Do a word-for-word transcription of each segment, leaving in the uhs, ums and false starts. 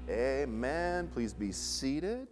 Amen. Please be seated.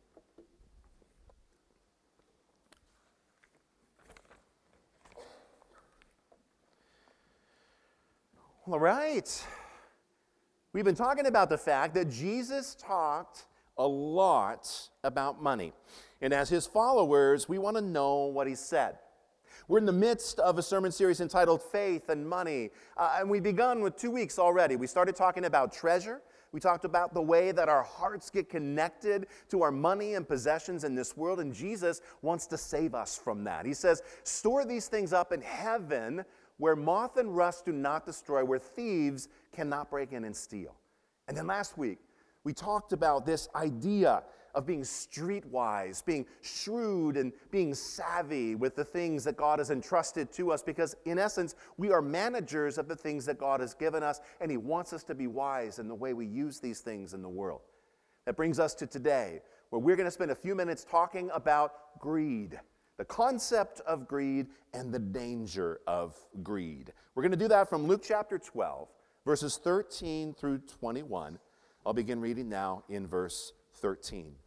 All right. We've been talking about the fact that Jesus talked a lot about money. And as his followers, we want to know what he said. We're in the midst of a sermon series entitled Faith and Money. Uh, and we've begun with two weeks already. We started talking about treasure. We talked about the way that our hearts get connected to our money and possessions in this world. And Jesus wants to save us from that. He says, store these things up in heaven where moth and rust do not destroy, where thieves cannot break in and steal. And then last week, we talked about this idea of being streetwise, being shrewd and being savvy with the things that God has entrusted to us, because in essence, we are managers of the things that God has given us, and he wants us to be wise in the way we use these things in the world. That brings us to today, where we're going to spend a few minutes talking about greed, the concept of greed and the danger of greed. We're going to do that from Luke chapter twelve, verses thirteen through twenty-one. I'll begin reading now in verse thirteen.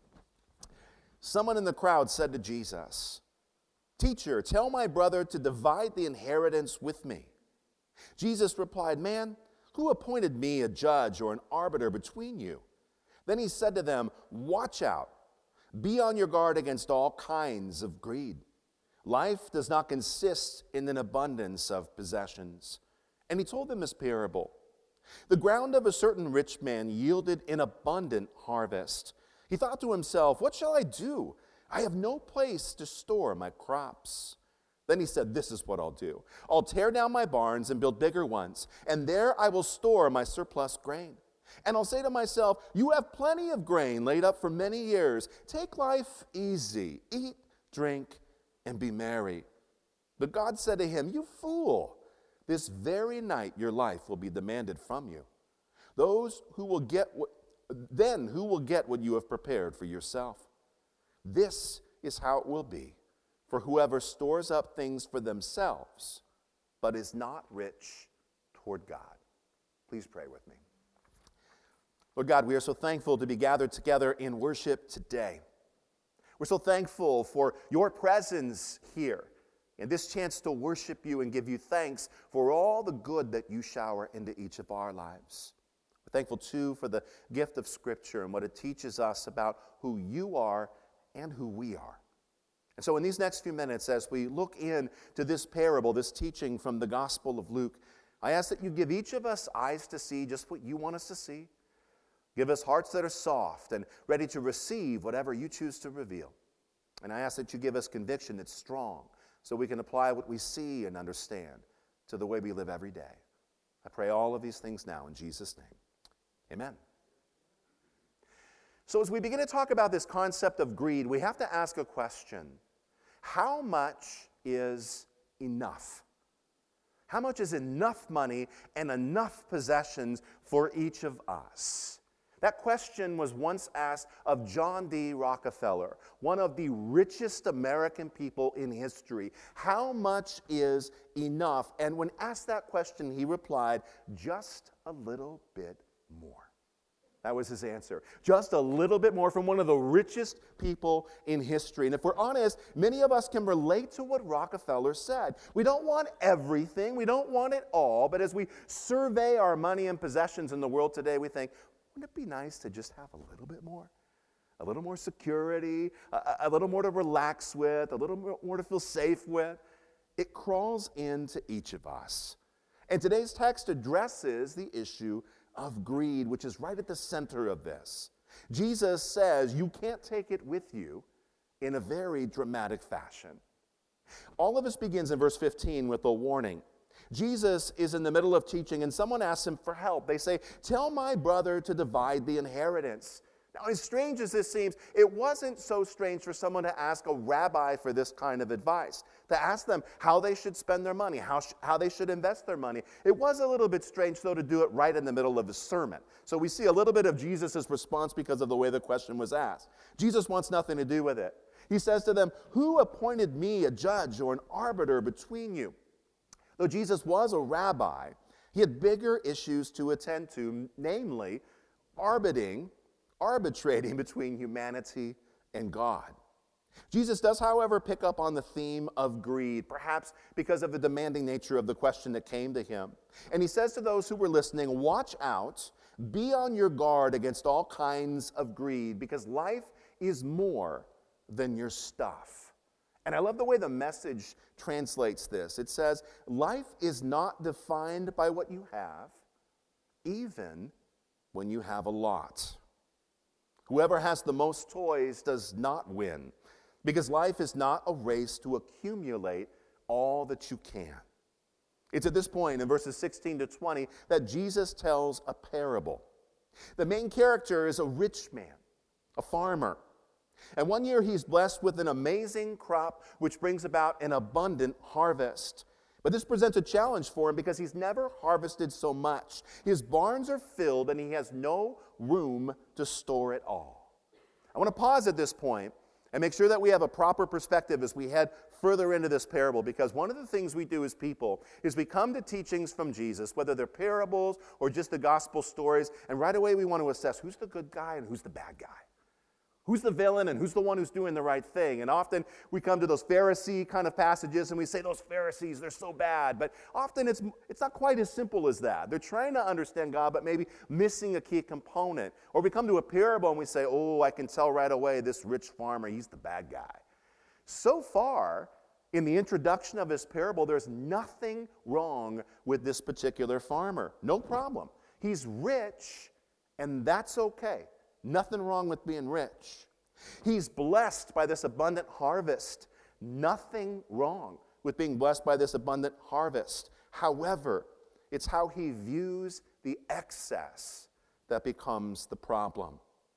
Someone in the crowd said to Jesus, "Teacher, tell my brother to divide the inheritance with me." Jesus replied, "Man, who appointed me a judge or an arbiter between you?" Then he said to them, "Watch out. Be on your guard against all kinds of greed. Life does not consist in an abundance of possessions." And he told them this parable. The ground of a certain rich man yielded an abundant harvest. He thought to himself, "What shall I do? I have no place to store my crops." Then he said, "This is what I'll do. I'll tear down my barns and build bigger ones, and there I will store my surplus grain. And I'll say to myself, 'You have plenty of grain laid up for many years. Take life easy. Eat, drink, and be merry.' But God said to him, 'You fool, this very night your life will be demanded from you. Those who will get what, then who will get what you have prepared for yourself? This is how it will be for whoever stores up things for themselves, but is not rich toward God." Please pray with me. Lord God, we are so thankful to be gathered together in worship today. We're so thankful for your presence here and this chance to worship you and give you thanks for all the good that you shower into each of our lives. We're thankful, too, for the gift of Scripture and what it teaches us about who you are and who we are. And so in these next few minutes, as we look into this parable, this teaching from the Gospel of Luke, I ask that you give each of us eyes to see just what you want us to see. Give us hearts that are soft and ready to receive whatever you choose to reveal. And I ask that you give us conviction that's strong so we can apply what we see and understand to the way we live every day. I pray all of these things now in Jesus' name. Amen. So as we begin to talk about this concept of greed, we have to ask a question. How much is enough? How much is enough money and enough possessions for each of us? That question was once asked of John D. Rockefeller, one of the richest American people in history. How much is enough? And when asked that question, he replied, "Just a little bit more." That was his answer. Just a little bit more, from one of the richest people in history. And if we're honest, many of us can relate to what Rockefeller said. We don't want everything. We don't want it all. But as we survey our money and possessions in the world today, we think, wouldn't it be nice to just have a little bit more? A little more security, a, a little more to relax with, a little more to feel safe with. It crawls into each of us. And today's text addresses the issue of greed, which is right at the center of this. Jesus says you can't take it with you in a very dramatic fashion. All of this begins in verse fifteen with a warning. Jesus is in the middle of teaching, and someone asks him for help. They say, "Tell my brother to divide the inheritance." Now, as strange as this seems, it wasn't so strange for someone to ask a rabbi for this kind of advice, to ask them how they should spend their money, how, sh- how they should invest their money. It was a little bit strange, though, to do it right in the middle of a sermon. So we see a little bit of Jesus' response because of the way the question was asked. Jesus wants nothing to do with it. He says to them, "Who appointed me a judge or an arbiter between you?" Though Jesus was a rabbi, he had bigger issues to attend to, namely, arbitrating, arbitrating between humanity and God. Jesus does, however, pick up on the theme of greed, perhaps because of the demanding nature of the question that came to him. And he says to those who were listening, watch out, be on your guard against all kinds of greed, because life is more than your stuff. And I love the way the Message translates this. It says, life is not defined by what you have, even when you have a lot. Whoever has the most toys does not win, because life is not a race to accumulate all that you can. It's at this point in verses sixteen to twenty that Jesus tells a parable. The main character is a rich man, a farmer. And one year he's blessed with an amazing crop which brings about an abundant harvest. But this presents a challenge for him because he's never harvested so much. His barns are filled and he has no room to store it all. I want to pause at this point and make sure that we have a proper perspective as we head further into this parable, because one of the things we do as people is we come to teachings from Jesus, whether they're parables or just the gospel stories, and right away we want to assess who's the good guy and who's the bad guy. Who's the villain and who's the one who's doing the right thing? And often we come to those Pharisee kind of passages and we say, those Pharisees, they're so bad. But often it's, it's not quite as simple as that. They're trying to understand God, but maybe missing a key component. Or we come to a parable and we say, oh, I can tell right away this rich farmer, he's the bad guy. So far, in the introduction of this parable, there's nothing wrong with this particular farmer. No problem. He's rich, and that's okay. Nothing wrong with being rich. He's blessed by this abundant harvest. Nothing wrong with being blessed by this abundant harvest. However, it's how he views the excess that becomes the problem.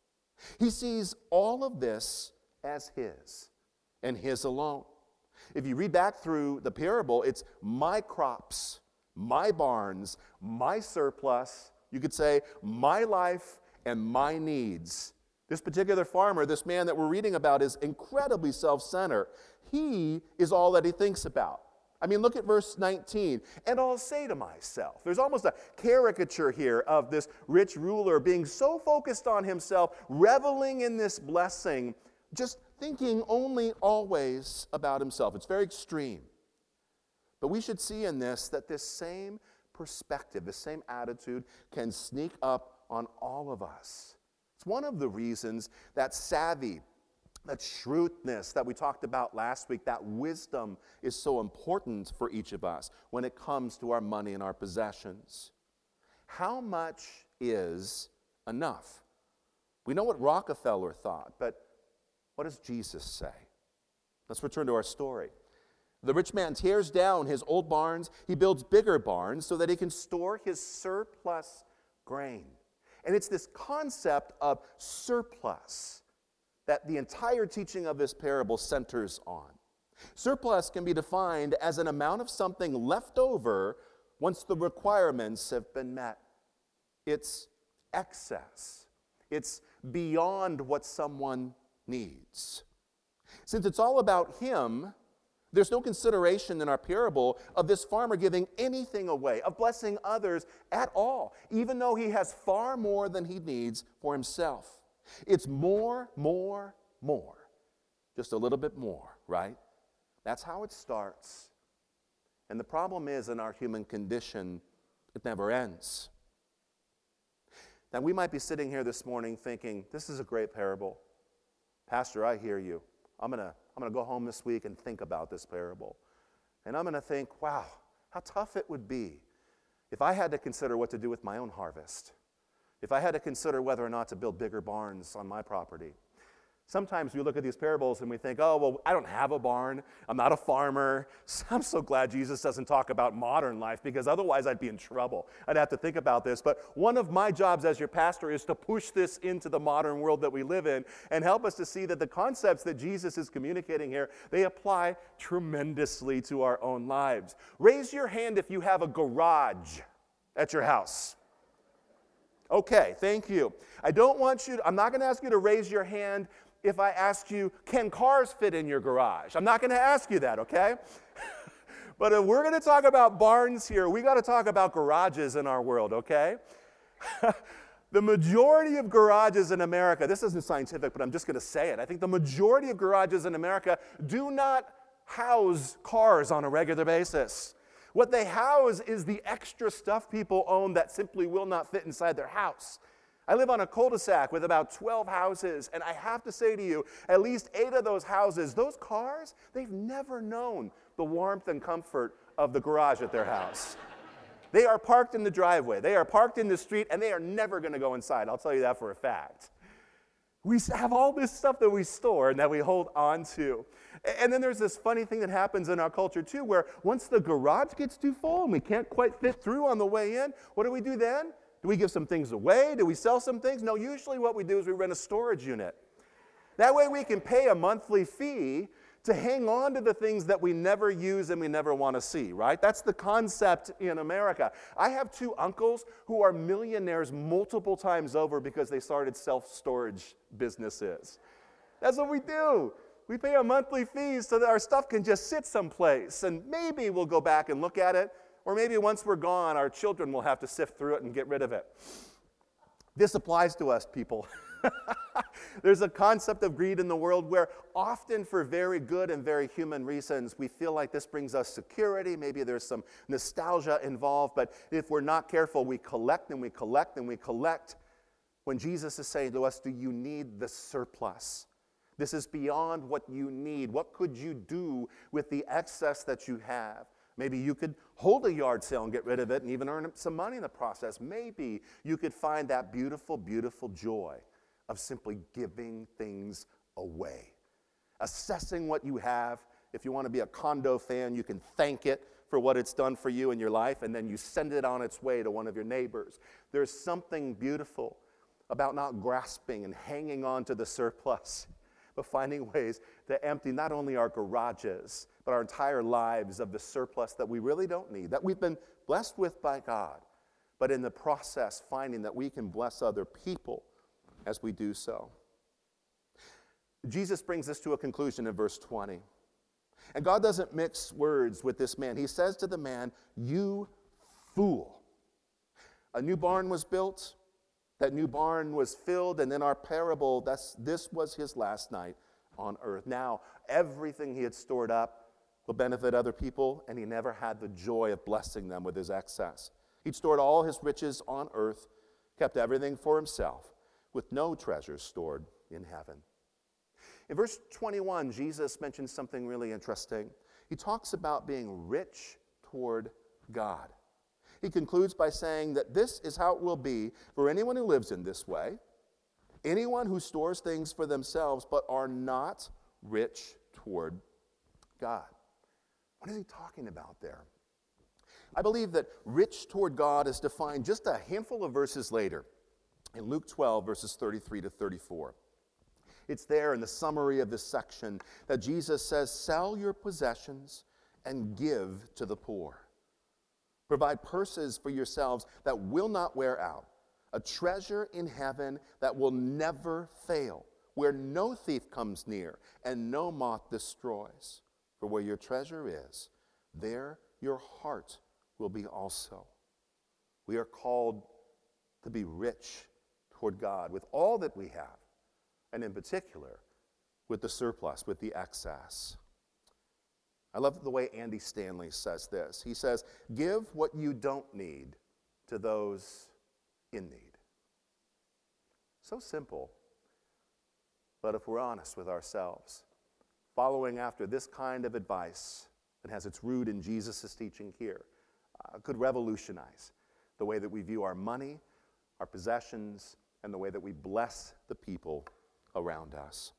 He sees all of this as his, and his alone. If you read back through the parable, it's my crops, my barns, my surplus. You could say my life and my needs. This particular farmer, this man that we're reading about, is incredibly self-centered. He is all that he thinks about. I mean, look at verse nineteen. And I'll say to myself. There's almost a caricature here of this rich ruler being so focused on himself, reveling in this blessing, just thinking only always about himself. It's very extreme. But we should see in this that this same perspective, this same attitude can sneak up on all of us. It's one of the reasons that savvy, that shrewdness that we talked about last week, that wisdom is so important for each of us when it comes to our money and our possessions. How much is enough? We know what Rockefeller thought, but what does Jesus say? Let's return to our story. The rich man tears down his old barns. He builds bigger barns so that he can store his surplus grain. And it's this concept of surplus that the entire teaching of this parable centers on. Surplus can be defined as an amount of something left over once the requirements have been met. It's excess. It's beyond what someone needs. Since it's all about him, there's no consideration in our parable of this farmer giving anything away, of blessing others at all, even though he has far more than he needs for himself. It's more, more, more. Just a little bit more, right? That's how it starts. And the problem is, in our human condition, it never ends. Now, we might be sitting here this morning thinking, this is a great parable. Pastor, I hear you. I'm going to I'm going to go home this week and think about this parable. And I'm going to think, wow, how tough it would be if I had to consider what to do with my own harvest, if I had to consider whether or not to build bigger barns on my property. Sometimes we look at these parables and we think, oh, well, I don't have a barn. I'm not a farmer. I'm so glad Jesus doesn't talk about modern life, because otherwise I'd be in trouble. I'd have to think about this. But one of my jobs as your pastor is to push this into the modern world that we live in and help us to see that the concepts that Jesus is communicating here, they apply tremendously to our own lives. Raise your hand if you have a garage at your house. Okay, thank you. I don't want you to, I'm not going to ask you to raise your hand if I ask you, can cars fit in your garage? I'm not going to ask you that, okay? But if we're going to talk about barns here, we got to talk about garages in our world, okay? The majority of garages in America, this isn't scientific, but I'm just going to say it. I think the majority of garages in America do not house cars on a regular basis. What they house is the extra stuff people own that simply will not fit inside their house. I live on a cul-de-sac with about twelve houses, and I have to say to you, at least eight of those houses, those cars, they've never known the warmth and comfort of the garage at their house. They are parked in the driveway. They are parked in the street, and they are never going to go inside. I'll tell you that for a fact. We have all this stuff that we store and that we hold on to. And then there's this funny thing that happens in our culture, too, where once the garage gets too full and we can't quite fit through on the way in, what do we do then? Do we give some things away? Do we sell some things? No, usually what we do is we rent a storage unit. That way we can pay a monthly fee to hang on to the things that we never use and we never want to see, right? That's the concept in America. I have two uncles who are millionaires multiple times over because they started self-storage businesses. That's what we do. We pay a monthly fee so that our stuff can just sit someplace, and maybe we'll go back and look at it, or maybe once we're gone, our children will have to sift through it and get rid of it. This applies to us, people. There's a concept of greed in the world where often for very good and very human reasons, we feel like this brings us security. Maybe there's some nostalgia involved, but if we're not careful, we collect and we collect and we collect. When Jesus is saying to us, do you need the surplus? This is beyond what you need. What could you do with the excess that you have? Maybe you could hold a yard sale and get rid of it and even earn some money in the process. Maybe you could find that beautiful, beautiful joy of simply giving things away. Assessing what you have. If you want to be a condo fan, you can thank it for what it's done for you in your life, and then you send it on its way to one of your neighbors. There's something beautiful about not grasping and hanging on to the surplus, but finding ways to empty not only our garages, but our entire lives of the surplus that we really don't need, that we've been blessed with by God, but in the process finding that we can bless other people as we do so. Jesus brings this to a conclusion in verse twenty. And God doesn't mix words with this man. He says to the man, you fool. A new barn was built. That new barn was filled, and in our parable, that's, this was his last night on earth. Now, everything he had stored up will benefit other people, and he never had the joy of blessing them with his excess. He'd stored all his riches on earth, kept everything for himself, with no treasures stored in heaven. In verse twenty-one, Jesus mentions something really interesting. He talks about being rich toward God. He concludes by saying that this is how it will be for anyone who lives in this way, anyone who stores things for themselves but are not rich toward God. What is he talking about there? I believe that rich toward God is defined just a handful of verses later in Luke twelve, verses thirty-three to thirty-four. It's there in the summary of this section that Jesus says, sell your possessions and give to the poor. Provide purses for yourselves that will not wear out, a treasure in heaven that will never fail, where no thief comes near and no moth destroys. For where your treasure is, there your heart will be also. We are called to be rich toward God with all that we have, and in particular, with the surplus, with the excess. I love the way Andy Stanley says this. He says, give what you don't need to those in need. So simple. But if we're honest with ourselves, following after this kind of advice that has its root in Jesus' teaching here uh, could revolutionize the way that we view our money, our possessions, and the way that we bless the people around us.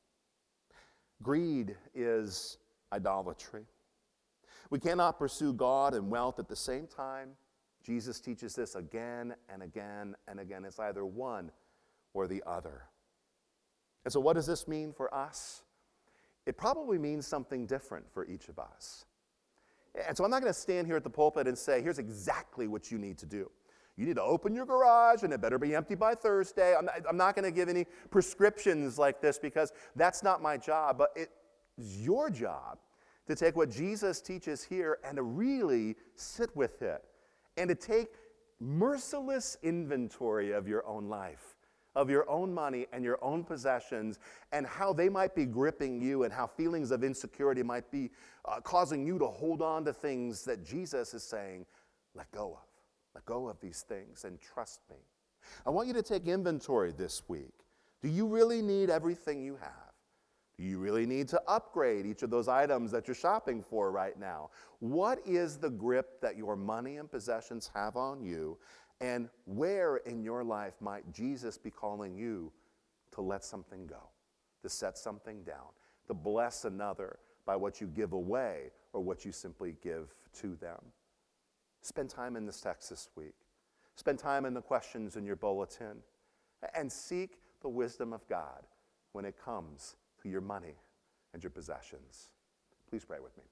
Greed is idolatry. We cannot pursue God and wealth at the same time. Jesus teaches this again and again and again. It's either one or the other. And so what does this mean for us? It probably means something different for each of us. And so I'm not going to stand here at the pulpit and say, here's exactly what you need to do. You need to open your garage, and it better be empty by Thursday. I'm not, I'm not going to give any prescriptions like this because that's not my job. But it is your job to take what Jesus teaches here and to really sit with it. And to take merciless inventory of your own life, of your own money and your own possessions, and how they might be gripping you, and how feelings of insecurity might be uh, causing you to hold on to things that Jesus is saying, let go of. Let go of these things and trust me. I want you to take inventory this week. Do you really need everything you have? Do you really need to upgrade each of those items that you're shopping for right now? What is the grip that your money and possessions have on you? And where in your life might Jesus be calling you to let something go, to set something down, to bless another by what you give away or what you simply give to them? Spend time in this text this week. Spend time in the questions in your bulletin, and seek the wisdom of God when it comes to your money and your possessions. Please pray with me.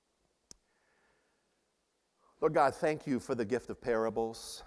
Lord God, thank you for the gift of parables.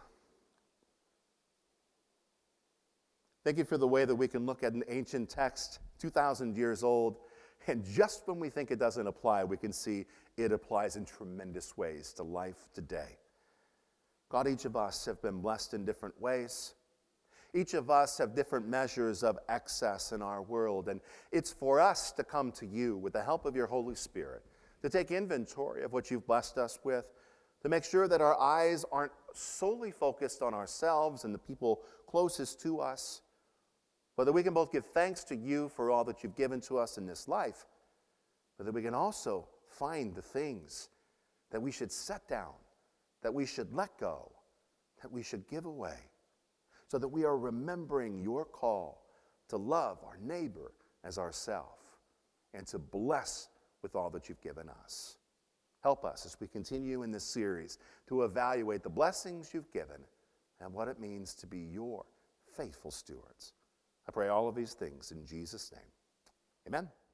Thank you for the way that we can look at an ancient text, two thousand years old, and just when we think it doesn't apply, we can see it applies in tremendous ways to life today. God, each of us have been blessed in different ways. Each of us have different measures of excess in our world, and it's for us to come to you with the help of your Holy Spirit, to take inventory of what you've blessed us with, to make sure that our eyes aren't solely focused on ourselves and the people closest to us, but that we can both give thanks to you for all that you've given to us in this life, but that we can also find the things that we should set down, that we should let go, that we should give away, so that we are remembering your call to love our neighbor as ourself and to bless with all that you've given us. Help us as we continue in this series to evaluate the blessings you've given and what it means to be your faithful stewards. I pray all of these things in Jesus' name. Amen.